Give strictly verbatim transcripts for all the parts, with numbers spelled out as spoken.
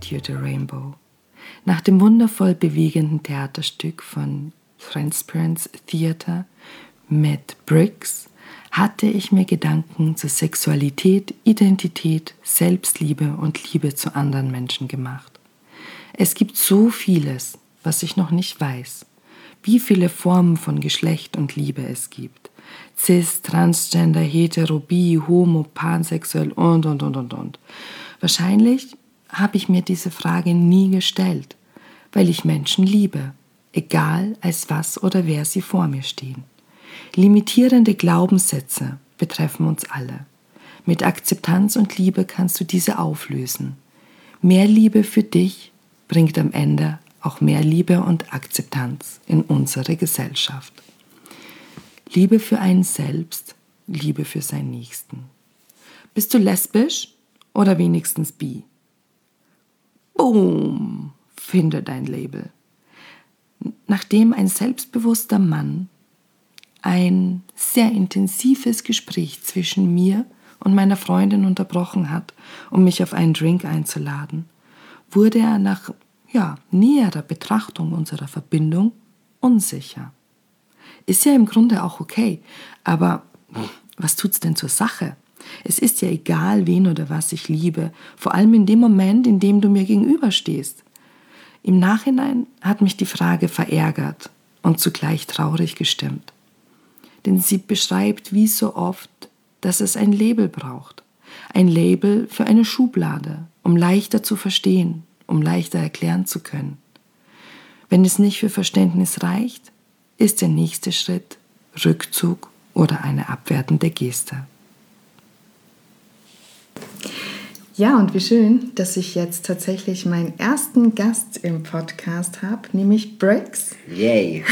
Cut the Rainbow. Nach dem wundervoll bewegenden Theaterstück von Transparence Theater mit Briggs hatte ich mir Gedanken zur Sexualität, Identität, Selbstliebe und Liebe zu anderen Menschen gemacht. Es gibt so vieles, was ich noch nicht weiß. Wie viele Formen von Geschlecht und Liebe es gibt. Cis, Transgender, Hetero, Bi, Homo, Pansexuell und, und, und, und, und. Wahrscheinlich habe ich mir diese Frage nie gestellt, weil ich Menschen liebe, egal als was oder wer sie vor mir stehen. Limitierende Glaubenssätze betreffen uns alle. Mit Akzeptanz und Liebe kannst du diese auflösen. Mehr Liebe für dich bringt am Ende auch mehr Liebe und Akzeptanz in unsere Gesellschaft. Liebe für einen selbst, Liebe für seinen Nächsten. Bist du lesbisch oder wenigstens bi? Boom, finde dein Label. Nachdem ein selbstbewusster Mann ein sehr intensives Gespräch zwischen mir und meiner Freundin unterbrochen hat, um mich auf einen Drink einzuladen, wurde er nach ja, näherer Betrachtung unserer Verbindung unsicher. Ist ja im Grunde auch okay, aber was tut's denn zur Sache? Es ist ja egal, wen oder was ich liebe, vor allem in dem Moment, in dem du mir gegenüberstehst. Im Nachhinein hat mich die Frage verärgert und zugleich traurig gestimmt. Denn sie beschreibt wie so oft, dass es ein Label braucht. Ein Label für eine Schublade, um leichter zu verstehen, um leichter erklären zu können. Wenn es nicht für Verständnis reicht, ist der nächste Schritt Rückzug oder eine abwertende Geste. Ja, und wie schön, dass ich jetzt tatsächlich meinen ersten Gast im Podcast habe, nämlich Briggs. Yay!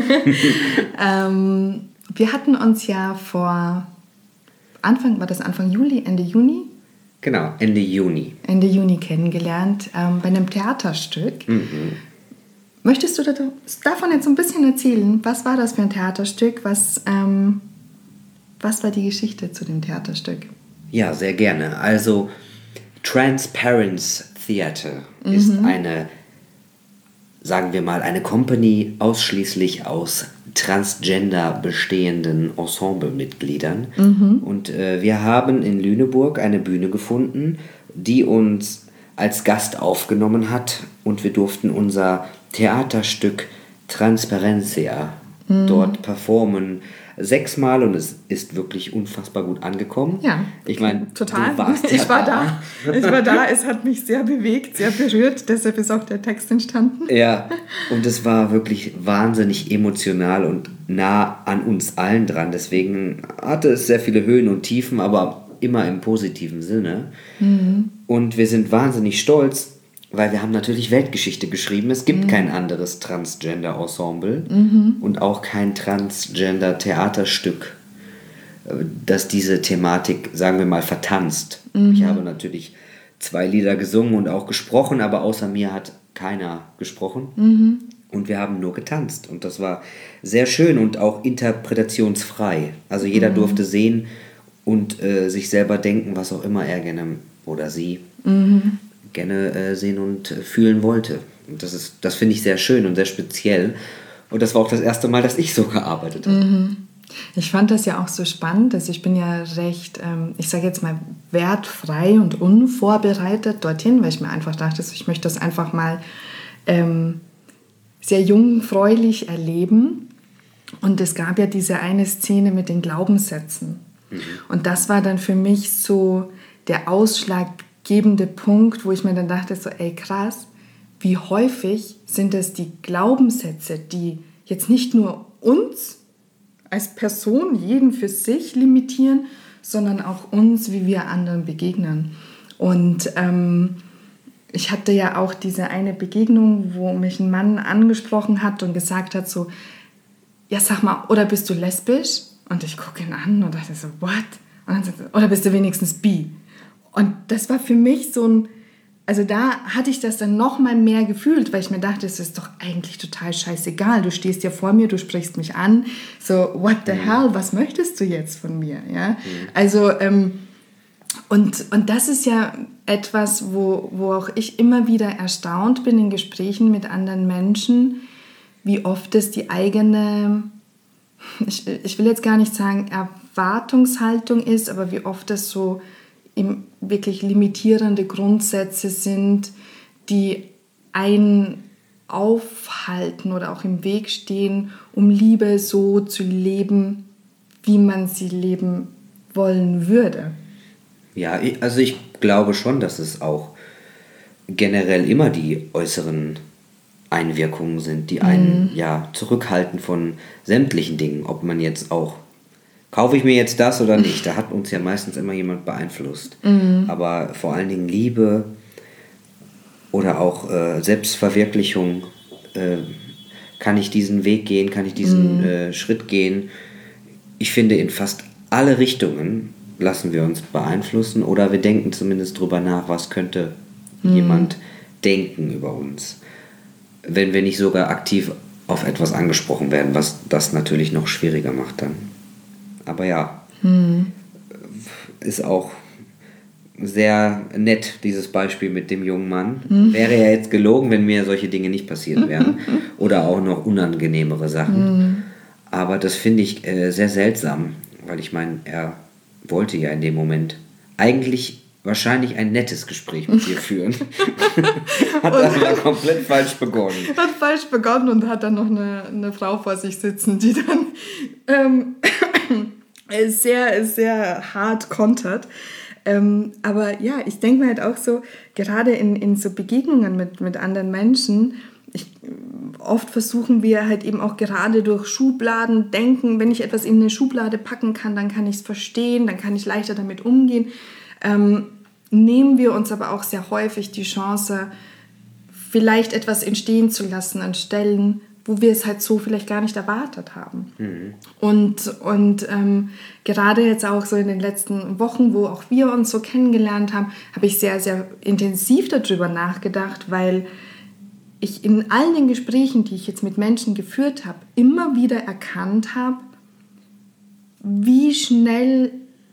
ähm, wir hatten uns ja vor Anfang, war das Anfang Juli, Ende Juni? Genau, Ende Juni. Ende Juni kennengelernt, ähm, bei einem Theaterstück. Mhm. Möchtest du davon jetzt ein bisschen erzählen? Was war das für ein Theaterstück? Was, ähm, was war die Geschichte zu dem Theaterstück? Ja, sehr gerne. Also Transparence Theater mhm. ist eine, sagen wir mal, eine Company ausschließlich aus transgender bestehenden Ensemblemitgliedern. Mhm. Und äh, wir haben in Lüneburg eine Bühne gefunden, die uns als Gast aufgenommen hat und wir durften unser Theaterstück Transparencia mhm. dort performen. Sechsmal und es ist wirklich unfassbar gut angekommen. Ja, ich meine, total. Du warst ich ja war da. da. Ich war da. Es hat mich sehr bewegt, sehr berührt. Deshalb ist auch der Text entstanden. Ja, und es war wirklich wahnsinnig emotional und nah an uns allen dran. Deswegen hatte es sehr viele Höhen und Tiefen, aber immer im positiven Sinne. Mhm. Und wir sind wahnsinnig stolz, weil wir haben natürlich Weltgeschichte geschrieben. Es gibt mhm. kein anderes Transgender-Ensemble mhm. und auch kein Transgender-Theaterstück, das diese Thematik, sagen wir mal, vertanzt. Mhm. Ich habe natürlich zwei Lieder gesungen und auch gesprochen, aber außer mir hat keiner gesprochen. Mhm. Und wir haben nur getanzt. Und das war sehr schön und auch interpretationsfrei. Also jeder mhm. durfte sehen und äh, sich selber denken, was auch immer er gerne oder sie mhm. gerne äh, sehen und äh, fühlen wollte. Und das ist, das finde ich sehr schön und sehr speziell. Und das war auch das erste Mal, dass ich so gearbeitet habe. Mhm. Ich fand das ja auch so spannend, dass ich bin ja recht, ähm, ich sage jetzt mal, wertfrei und unvorbereitet dorthin, weil ich mir einfach dachte, ich möchte das einfach mal ähm, sehr jungfräulich erleben. Und es gab ja diese eine Szene mit den Glaubenssätzen. Mhm. Und das war dann für mich so der ausschlaggebende Punkt, wo ich mir dann dachte, so, ey krass, wie häufig sind das die Glaubenssätze, die jetzt nicht nur uns als Person, jeden für sich limitieren, sondern auch uns, wie wir anderen begegnen. Und ähm, ich hatte ja auch diese eine Begegnung, wo mich ein Mann angesprochen hat und gesagt hat so, ja sag mal, oder bist du lesbisch? Und ich gucke ihn an und dachte so, what? Und dann sagt er, oder bist du wenigstens bi? Und das war für mich so ein, also da hatte ich das dann noch mal mehr gefühlt, weil ich mir dachte, es ist doch eigentlich total scheißegal. Du stehst ja vor mir, du sprichst mich an. So, what the hell, was möchtest du jetzt von mir? Ja? Mhm. Also ähm, Und, und das ist ja etwas, wo, wo auch ich immer wieder erstaunt bin in Gesprächen mit anderen Menschen, wie oft es die eigene, ich, ich will jetzt gar nicht sagen Erwartungshaltung ist, aber wie oft es so im, wirklich limitierende Grundsätze sind, die einen aufhalten oder auch im Weg stehen, um Liebe so zu leben, wie man sie leben wollen würde. Ja, also ich glaube schon, dass es auch generell immer die äußeren Einwirkungen sind, die einen mhm. ja zurückhalten von sämtlichen Dingen. Ob man jetzt auch, kaufe ich mir jetzt das oder nicht, da hat uns ja meistens immer jemand beeinflusst. Mhm. Aber vor allen Dingen Liebe oder auch äh, Selbstverwirklichung, äh, kann ich diesen Weg gehen, kann ich diesen mhm. äh, Schritt gehen. Ich finde, in fast alle Richtungen lassen wir uns beeinflussen oder wir denken zumindest drüber nach, was könnte mhm. jemand denken über uns. Wenn wir nicht sogar aktiv auf etwas angesprochen werden, was das natürlich noch schwieriger macht dann. Aber ja, mhm. ist auch sehr nett, dieses Beispiel mit dem jungen Mann. Mhm. Wäre ja jetzt gelogen, wenn mir solche Dinge nicht passiert wären. Oder auch noch unangenehmere Sachen. Mhm. Aber das finde ich äh, sehr seltsam, weil ich meine, er wollte ja in dem Moment eigentlich wahrscheinlich ein nettes Gespräch mit dir führen. Hat aber komplett falsch begonnen. Hat falsch begonnen und hat dann noch eine, eine Frau vor sich sitzen, die dann ähm, sehr, sehr hart kontert. Ähm, aber ja, ich denke mir halt auch so, gerade in, in so Begegnungen mit, mit anderen Menschen, ich, oft versuchen wir halt eben auch gerade durch Schubladen denken, wenn ich etwas in eine Schublade packen kann, dann kann ich es verstehen, dann kann ich leichter damit umgehen. Ähm, nehmen wir uns aber auch sehr häufig die Chance, vielleicht etwas entstehen zu lassen an Stellen, wo wir es halt so vielleicht gar nicht erwartet haben. Mhm. Und, und ähm, gerade jetzt auch so in den letzten Wochen, wo auch wir uns so kennengelernt haben, habe ich sehr, sehr intensiv darüber nachgedacht, weil ich in all den Gesprächen, die ich jetzt mit Menschen geführt habe, immer wieder erkannt habe, wie schnell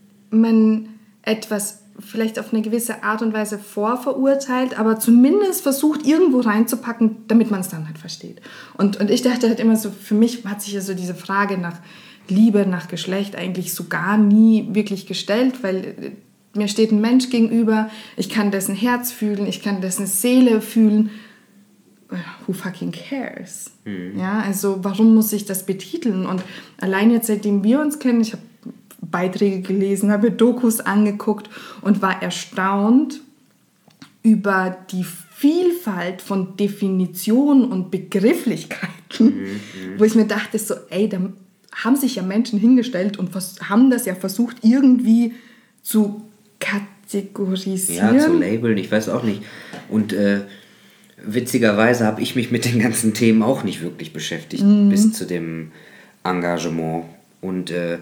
man etwas vielleicht auf eine gewisse Art und Weise vorverurteilt, aber zumindest versucht, irgendwo reinzupacken, damit man es dann halt versteht. Und, und ich dachte halt immer so, für mich hat sich ja so diese Frage nach Liebe, nach Geschlecht eigentlich so gar nie wirklich gestellt, weil mir steht ein Mensch gegenüber, ich kann dessen Herz fühlen, ich kann dessen Seele fühlen. Who fucking cares? Mhm. Ja, also warum muss ich das betiteln? Und allein jetzt, seitdem wir uns kennen, ich habe Beiträge gelesen, habe Dokus angeguckt und war erstaunt über die Vielfalt von Definitionen und Begrifflichkeiten, mhm. wo ich mir dachte, so, ey, da haben sich ja Menschen hingestellt und haben das ja versucht, irgendwie zu kategorisieren. Ja, zu labeln, ich weiß auch nicht. Und äh, witzigerweise habe ich mich mit den ganzen Themen auch nicht wirklich beschäftigt, mhm. bis zu dem Engagement. Und äh,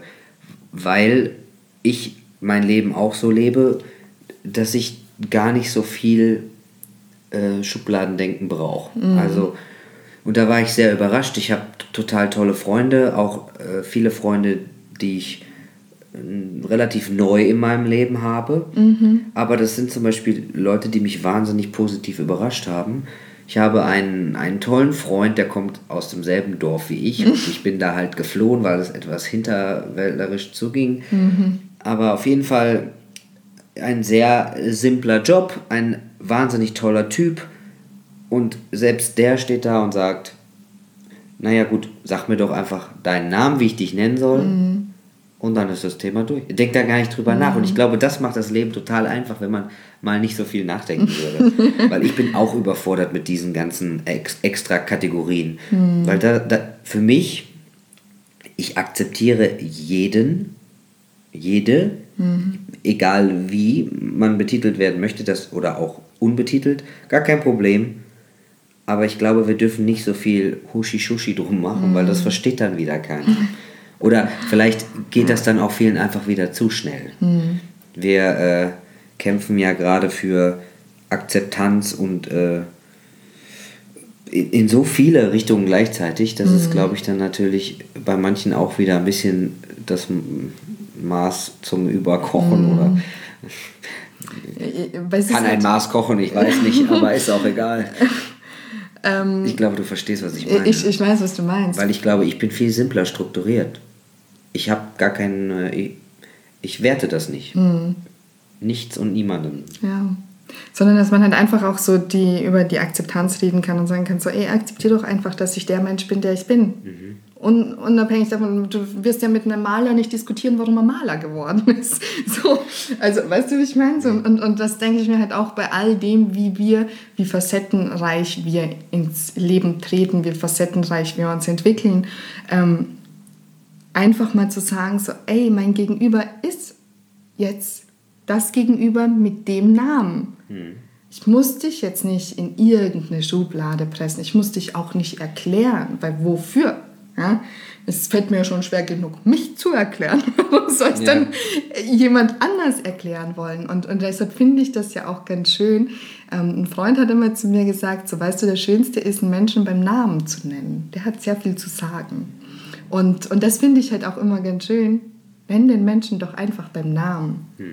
weil ich mein Leben auch so lebe, dass ich gar nicht so viel äh, Schubladendenken brauche. Mhm. Also, und da war ich sehr überrascht. Ich habe total tolle Freunde, auch äh, viele Freunde, die ich äh, relativ neu in meinem Leben habe. Mhm. Aber das sind zum Beispiel Leute, die mich wahnsinnig positiv überrascht haben. Ich habe einen, einen tollen Freund, der kommt aus demselben Dorf wie ich. Und ich bin da halt geflohen, weil es etwas hinterwäldlerisch zuging. Mhm. Aber auf jeden Fall ein sehr simpler Job, ein wahnsinnig toller Typ. Und selbst der steht da und sagt, naja gut, sag mir doch einfach deinen Namen, wie ich dich nennen soll. Mhm. Und dann ist das Thema durch. Denkt da gar nicht drüber mhm. nach. Und ich glaube, das macht das Leben total einfach, wenn man mal nicht so viel nachdenken würde. Weil ich bin auch überfordert mit diesen ganzen Ex- extra Kategorien. Mhm. Weil da, da für mich, ich akzeptiere jeden, jede, mhm. egal wie man betitelt werden möchte, das oder auch unbetitelt, gar kein Problem. Aber ich glaube, wir dürfen nicht so viel Huschi-Schuschi drum machen, mhm. weil das versteht dann wieder keiner. Oder vielleicht geht das dann auch vielen einfach wieder zu schnell. Mhm. Wir äh, kämpfen ja gerade für Akzeptanz und äh, in, in so viele Richtungen gleichzeitig, dass mhm. es, glaube ich, dann natürlich bei manchen auch wieder ein bisschen das Maß zum Überkochen mhm. oder Kann ein Maß kochen, ich weiß nicht, aber ist auch egal. ähm, ich glaube, du verstehst, was ich meine. Ich, ich weiß, was du meinst. Weil ich glaube, ich bin viel simpler strukturiert. Ich habe gar keinen... Ich, ich werte das nicht. Mhm. Nichts und niemanden. Ja. Sondern, dass man halt einfach auch so die, über die Akzeptanz reden kann und sagen kann, so, ey, akzeptiere doch einfach, dass ich der Mensch bin, der ich bin. Mhm. Un, unabhängig davon, du wirst ja mit einem Maler nicht diskutieren, warum er Maler geworden ist. So, also, weißt du, wie ich meine? So, und, und das denke ich mir halt auch bei all dem, wie wir, wie facettenreich wir ins Leben treten, wie facettenreich wir uns entwickeln. Ähm, einfach mal zu sagen, so, ey, mein Gegenüber ist jetzt das Gegenüber mit dem Namen. Hm. Ich muss dich jetzt nicht in irgendeine Schublade pressen. Ich muss dich auch nicht erklären, weil wofür? Ja? Es fällt mir schon schwer genug, mich zu erklären. Warum soll es ja. dann jemand anders erklären wollen? Und, und deshalb finde ich das ja auch ganz schön. Ähm, ein Freund hat immer zu mir gesagt, so, weißt du, das Schönste ist, einen Menschen beim Namen zu nennen. Der hat sehr viel zu sagen. Und, und das finde ich halt auch immer ganz schön. Nenn den Menschen doch einfach beim Namen. Hm.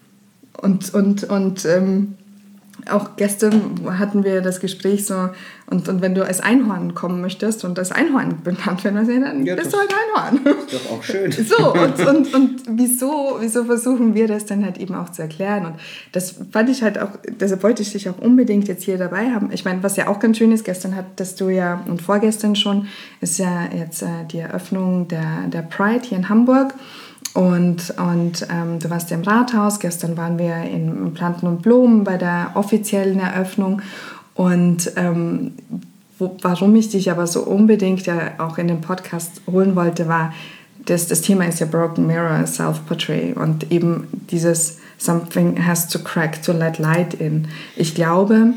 Und, und, und ähm, auch gestern hatten wir das Gespräch so, und, und wenn du als Einhorn kommen möchtest und als Einhorn benannt werden, dann ja, bist du halt Einhorn. Ist doch auch schön. So, und, und, und wieso, wieso versuchen wir das dann halt eben auch zu erklären? Und das fand ich halt auch, deshalb wollte ich dich auch unbedingt jetzt hier dabei haben. Ich meine, was ja auch ganz schön ist, gestern hattest du ja, und vorgestern schon, ist ja jetzt äh, die Eröffnung der, der Pride hier in Hamburg. Und, und ähm, du warst ja im Rathaus, gestern waren wir in Planten und Blumen bei der offiziellen Eröffnung. Und ähm, wo, warum ich dich aber so unbedingt ja auch in den Podcast holen wollte, war, dass das Thema ist ja Broken Mirror, Self-Portrait und eben dieses Something has to crack to let light in. Ich glaube,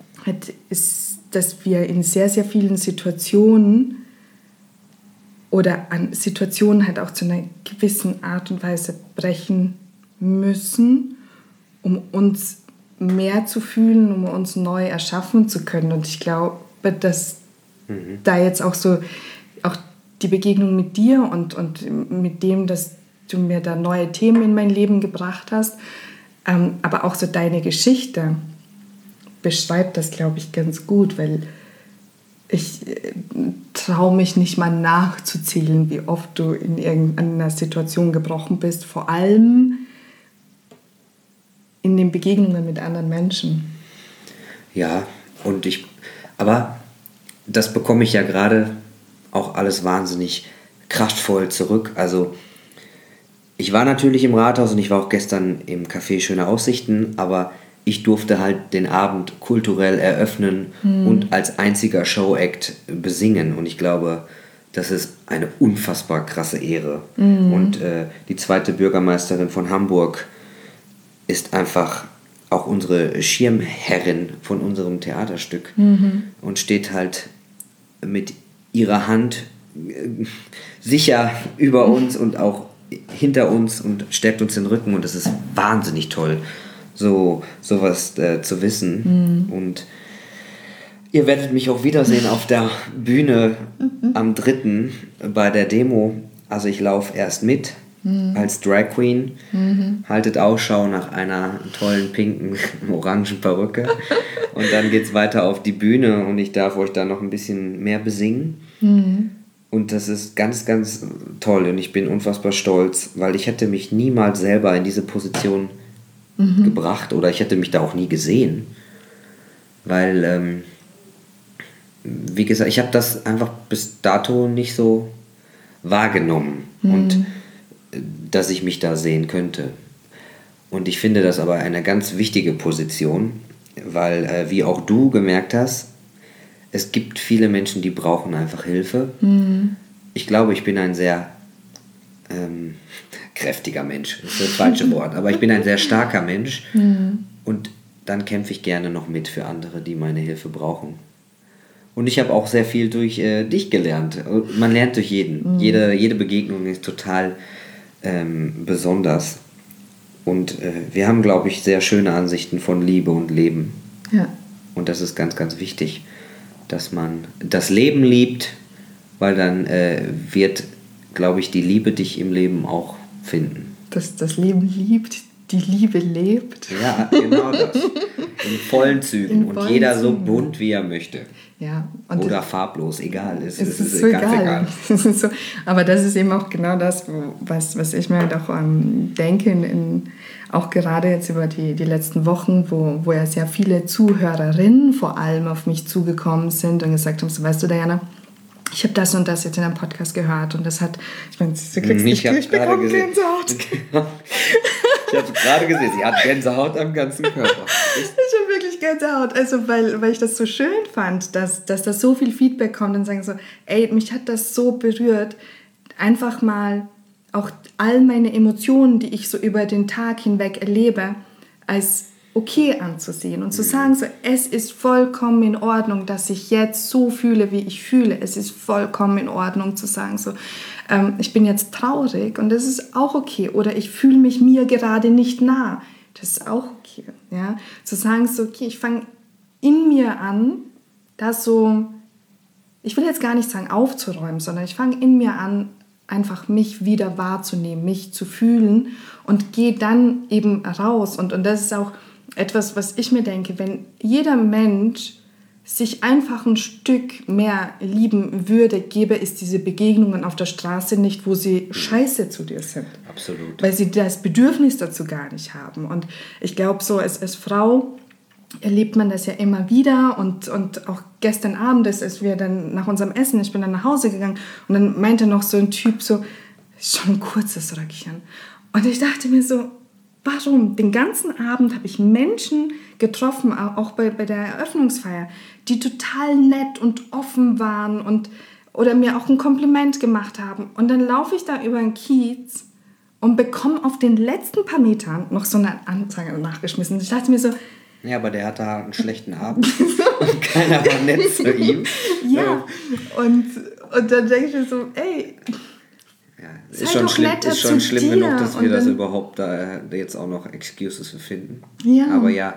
ist, dass wir in sehr, sehr vielen Situationen oder an Situationen halt auch zu einer gewissen Art und Weise brechen müssen, um uns mehr zu fühlen, um uns neu erschaffen zu können. Und ich glaube, dass mhm. da jetzt auch so auch die Begegnung mit dir und, und mit dem, dass du mir da neue Themen in mein Leben gebracht hast, ähm, aber auch so deine Geschichte beschreibt das, glaube ich, ganz gut, weil ich äh, traue mich nicht mal nachzuzählen, wie oft du in irgendeiner Situation gebrochen bist, vor allem in den Begegnungen mit anderen Menschen. Ja, und ich, aber das bekomme ich ja gerade auch alles wahnsinnig kraftvoll zurück. Also ich war natürlich im Rathaus und ich war auch gestern im Café Schöne Aussichten, aber ich durfte halt den Abend kulturell eröffnen mhm. und als einziger Showact besingen. Und ich glaube, das ist eine unfassbar krasse Ehre. Mhm. Und äh, die zweite Bürgermeisterin von Hamburg ist einfach auch unsere Schirmherrin von unserem Theaterstück mhm. und steht halt mit ihrer Hand äh, sicher über uns und auch hinter uns und stärkt uns den Rücken. Und das ist wahnsinnig toll, so sowas äh, zu wissen. Mhm. Und ihr werdet mich auch wiedersehen auf der Bühne mhm. am dritten bei der Demo. Also ich laufe erst mit mhm. als Drag Queen. Mhm. Haltet Ausschau nach einer tollen pinken, orangen Perücke. Und dann geht's weiter auf die Bühne und ich darf euch da noch ein bisschen mehr besingen. Mhm. Und das ist ganz, ganz toll und ich bin unfassbar stolz, weil ich hätte mich niemals selber in diese Position mhm. gebracht oder ich hätte mich da auch nie gesehen, weil, ähm, wie gesagt, ich habe das einfach bis dato nicht so wahrgenommen mhm. und äh, dass ich mich da sehen könnte. Und ich finde das aber eine ganz wichtige Position, weil, äh, wie auch du gemerkt hast, es gibt viele Menschen, die brauchen einfach Hilfe. Mhm. Ich glaube, ich bin ein sehr ähm, kräftiger Mensch, das ist das falsche Wort, aber ich bin ein sehr starker Mensch mhm. und dann kämpfe ich gerne noch mit für andere, die meine Hilfe brauchen. Und ich habe auch sehr viel durch äh, dich gelernt. Man lernt durch jeden. Mhm. Jede, jede Begegnung ist total ähm, besonders. Und äh, wir haben, glaube ich, sehr schöne Ansichten von Liebe und Leben. Ja. Und das ist ganz, ganz wichtig, dass man das Leben liebt, weil dann äh, wird, glaube ich, die Liebe dich im Leben auch finden. Dass das Leben liebt die Liebe lebt. Ja, genau das. In vollen Zügen. In und vollen jeder so Zügen. bunt, wie er möchte. Ja, und Oder das, farblos, egal. Es, es es ist ist so ganz egal. egal. Es ist so, aber das ist eben auch genau das, wo, was, was ich mir halt auch ähm, denke, in, in, auch gerade jetzt über die, die letzten Wochen, wo, wo ja sehr viele Zuhörerinnen vor allem auf mich zugekommen sind und gesagt haben, so, weißt du, Diana, ich habe das und das jetzt in einem Podcast gehört und das hat, ich meine, du kriegst Ich nicht, habe ich bekomme gerade gesehen. Gänsehaut. Ich habe gerade gesehen, sie hat Gänsehaut am ganzen Körper. Ich habe wirklich Gänsehaut, also weil, weil ich das so schön fand, dass, dass da so viel Feedback kommt und sagen so, ey, mich hat das so berührt, einfach mal auch all meine Emotionen, die ich so über den Tag hinweg erlebe, als okay anzusehen und zu sagen so, es ist vollkommen in Ordnung, dass ich jetzt so fühle, wie ich fühle. Es ist vollkommen in Ordnung zu sagen so, ähm, ich bin jetzt traurig und das ist auch okay. Oder ich fühle mich mir gerade nicht nah. Das ist auch okay. Ja? Zu sagen so, okay, ich fange in mir an, das so, ich will jetzt gar nicht sagen aufzuräumen, sondern ich fange in mir an, einfach mich wieder wahrzunehmen, mich zu fühlen und gehe dann eben raus. Und, und das ist auch etwas, was ich mir denke, wenn jeder Mensch sich einfach ein Stück mehr lieben würde, gäbe es diese Begegnungen auf der Straße nicht, wo sie scheiße zu dir sind. Absolut. Weil sie das Bedürfnis dazu gar nicht haben. Und ich glaube, so als, als Frau erlebt man das ja immer wieder. Und, und auch gestern Abend, als wir dann nach unserem Essen, ich bin dann nach Hause gegangen und dann meinte noch so ein Typ so, schon ein kurzes Röckchen. Und ich dachte mir so, warum? Den ganzen Abend habe ich Menschen getroffen, auch bei, bei der Eröffnungsfeier, die total nett und offen waren und, oder mir auch ein Kompliment gemacht haben. Und dann laufe ich da über den Kiez und bekomme auf den letzten paar Metern noch so eine Anzeige nachgeschmissen. Ich dachte mir so, ja, aber der hatte halt einen schlechten Abend und keiner war nett zu ihm. Ja, und, und dann denke ich mir so, ey, ja, ist schon schlimm, ist schon schlimm dir. genug, dass wir und das dann, überhaupt da jetzt auch noch Excuses für finden. Ja. Aber ja,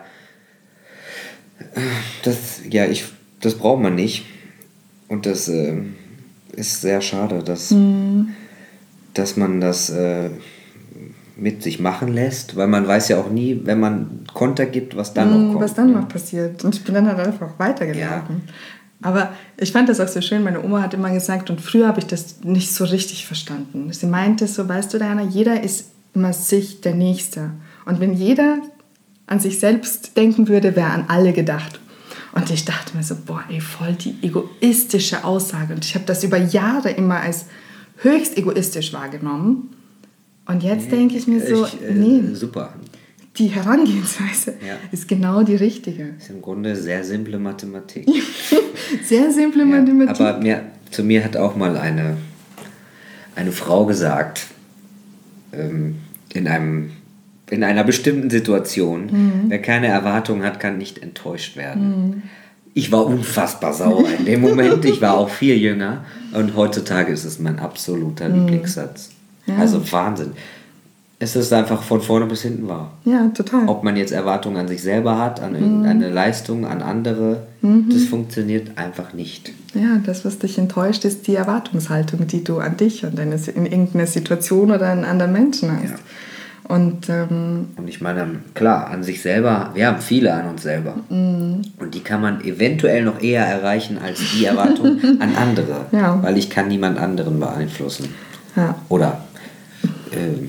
das, ja, ich, das braucht man nicht. Und das äh, ist sehr schade, dass, mhm. dass man das äh, mit sich machen lässt, weil man weiß ja auch nie, wenn man Konter gibt, was dann mhm, noch kommt. Was dann noch passiert. Und ich bin dann halt einfach weitergelaufen. Ja. Aber ich fand das auch so schön, meine Oma hat immer gesagt, und früher habe ich das nicht so richtig verstanden. Sie meinte so, weißt du, Diana, jeder ist immer sich der Nächste. Und wenn jeder an sich selbst denken würde, wäre an alle gedacht. Und ich dachte mir so, boah, ey, voll die egoistische Aussage. Und ich habe das über Jahre immer als höchst egoistisch wahrgenommen. Und jetzt nee, denke ich mir so, ich, äh, nee, super. Die Herangehensweise ja. ist genau die richtige. Das ist im Grunde sehr simple Mathematik. Sehr simple ja, Mathematik. Aber mir, zu mir hat auch mal eine, eine Frau gesagt, ähm, in, einem, in einer bestimmten Situation, mhm. wer keine Erwartungen hat, kann nicht enttäuscht werden. Mhm. Ich war unfassbar sauer in dem Moment. Ich war auch viel jünger. Und heutzutage ist es mein absoluter mhm. Lieblingssatz. Ja. Also Wahnsinn. Es ist einfach von vorne bis hinten wahr. Ja, total. Ob man jetzt Erwartungen an sich selber hat, an irgendeine mhm. Leistung, an andere, mhm. das funktioniert einfach nicht. Ja, das, was dich enttäuscht, ist die Erwartungshaltung, die du an dich und in irgendeiner Situation oder an anderen Menschen hast. Ja. Und, ähm, und ich meine, klar, an sich selber, wir haben viele an uns selber. Mhm. Und die kann man eventuell noch eher erreichen als die Erwartung an andere. Ja. Weil ich kann niemand anderen beeinflussen. Ja. Oder äh,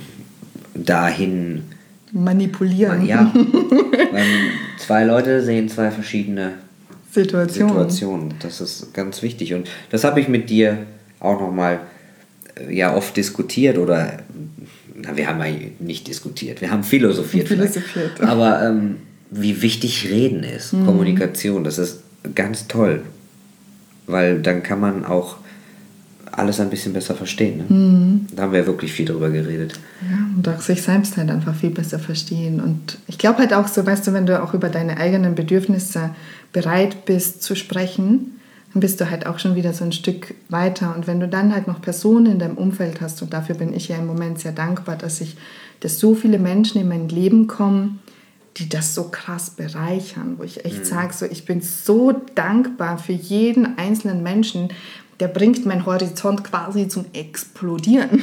dahin manipulieren. Ja, weil zwei Leute sehen zwei verschiedene Situationen. Situationen. Das ist ganz wichtig. Und das habe ich mit dir auch nochmal ja, oft diskutiert. Oder, na, wir haben ja nicht diskutiert, wir haben philosophiert. philosophiert. Aber ähm, wie wichtig Reden ist, mhm. Kommunikation, das ist ganz toll. Weil dann kann man auch alles ein bisschen besser verstehen. Ne? Mhm. Da haben wir wirklich viel drüber geredet. Ja, und auch sich selbst halt einfach viel besser verstehen. Und ich glaube halt auch so, weißt du, wenn du auch über deine eigenen Bedürfnisse bereit bist zu sprechen, dann bist du halt auch schon wieder so ein Stück weiter. Und wenn du dann halt noch Personen in deinem Umfeld hast, und dafür bin ich ja im Moment sehr dankbar, dass ich, dass so viele Menschen in mein Leben kommen, die das so krass bereichern, wo ich echt mhm. sage, so, ich bin so dankbar für jeden einzelnen Menschen, der bringt meinen Horizont quasi zum Explodieren.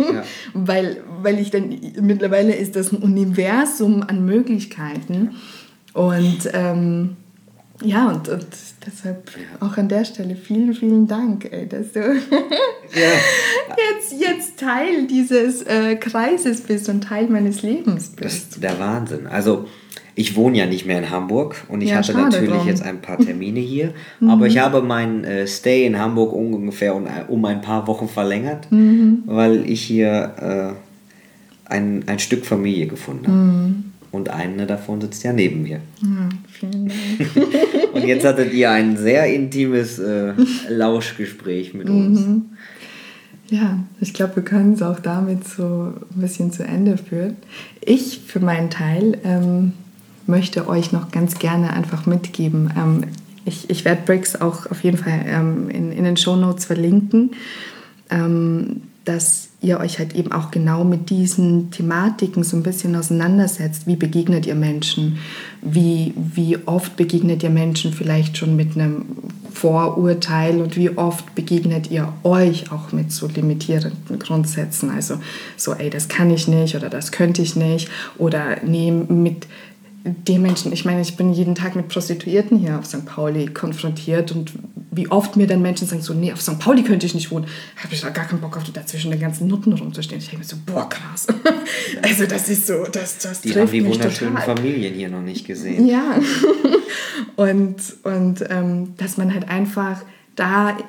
Ja. weil, weil ich dann, mittlerweile ist das ein Universum an Möglichkeiten. Und ähm, ja, und, und deshalb auch an der Stelle vielen, vielen Dank, ey, dass du Ja. jetzt, jetzt Teil dieses äh, Kreises bist und Teil meines Lebens bist. Das ist der Wahnsinn. Also ich wohne ja nicht mehr in Hamburg und ich Ja, hatte schade natürlich drum. jetzt ein paar Termine hier, aber ich habe meinen äh, Stay in Hamburg ungefähr um, um ein paar Wochen verlängert, Mhm. weil ich hier äh, ein, ein Stück Familie gefunden habe. Mhm. Und eine davon sitzt ja neben mir. Ja, vielen Dank. Und jetzt hattet ihr ein sehr intimes äh, Lauschgespräch mit uns. Mhm. Ja, ich glaube, wir können es auch damit so ein bisschen zu Ende führen. Ich für meinen Teil ähm, möchte euch noch ganz gerne einfach mitgeben. Ähm, ich ich werde Bricks auch auf jeden Fall ähm, in, in den Shownotes verlinken, ähm, dass ihr euch halt eben auch genau mit diesen Thematiken so ein bisschen auseinandersetzt. Wie begegnet ihr Menschen? Wie, wie oft begegnet ihr Menschen vielleicht schon mit einem Vorurteil und wie oft begegnet ihr euch auch mit so limitierenden Grundsätzen? Also so, ey, das kann ich nicht oder das könnte ich nicht oder nee, mit den Menschen, ich meine, ich bin jeden Tag mit Prostituierten hier auf Sankt Pauli konfrontiert und wie oft mir dann Menschen sagen so, nee, auf Sankt Pauli könnte ich nicht wohnen, habe ich da gar keinen Bock auf, da zwischen den ganzen Nutten rumzustehen. Ich denke mir so, boah, krass. Also das ist so, das, das Die trifft haben die mich wunderschönen total. Familien hier noch nicht gesehen. Ja, und, und ähm, dass man halt einfach da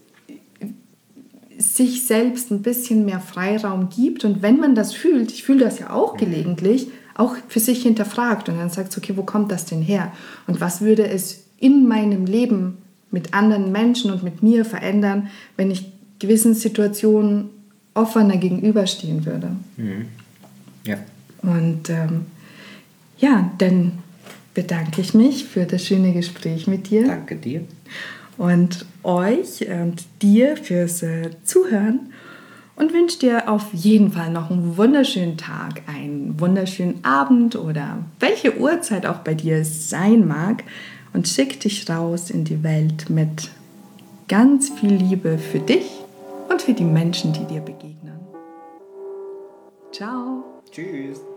sich selbst ein bisschen mehr Freiraum gibt und wenn man das fühlt, ich fühle das ja auch gelegentlich, auch für sich hinterfragt und dann sagt, okay, wo kommt das denn her? Und was würde es in meinem Leben mit anderen Menschen und mit mir verändern, wenn ich gewissen Situationen offener gegenüberstehen würde? Mhm. Ja. Und ähm, ja, dann bedanke ich mich für das schöne Gespräch mit dir. Danke dir. Und euch und dir fürs äh, Zuhören. Und wünsche dir auf jeden Fall noch einen wunderschönen Tag, einen wunderschönen Abend oder welche Uhrzeit auch bei dir es sein mag. Und schick dich raus in die Welt mit ganz viel Liebe für dich und für die Menschen, die dir begegnen. Ciao. Tschüss.